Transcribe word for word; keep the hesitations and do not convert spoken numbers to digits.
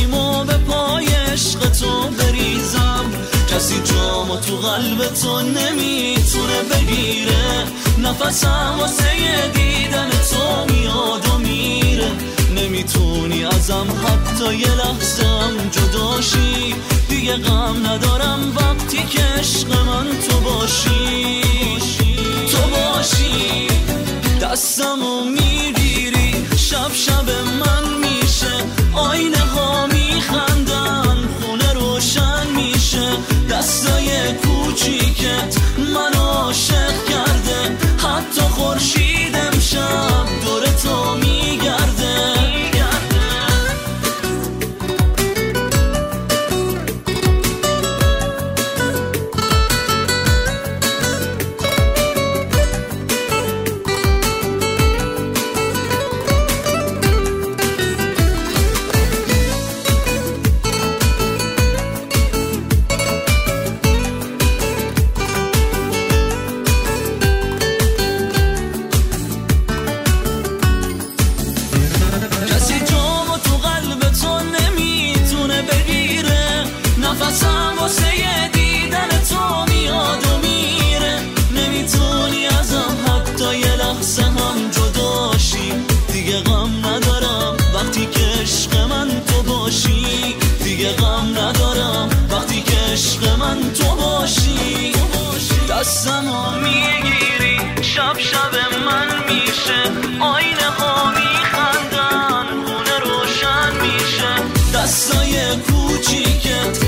چشیمو به پای عشق تو بریزم، کسی جامو تو قلب تو نمیتونه بگیره، نفسم واسه دیدن تو میاد و میره، نمیتونی ازم حتی یه لحظم جداشی، دیگه غم ندارم وقتی که عشق من تو باشی، تو باشی. دستمو میگیری شب شب من میشه، آینه ها میخندن خونه روشن میشه، دستای کوچیکت منو عاشق کرده، حتی خورشید امشب دور تو میگرده. نفسم واسه دیدن تو میاد و میره، نمیتونی ازم حتی یه لحظه هم جداشی، دیگه غم ندارم وقتی که عشق من تو باشی، دیگه غم ندارم وقتی که عشق من تو باشی. دستمو میگیری شب شب من میشه، آینه ها میخندن خونه روشن میشه، دستای کوچیکت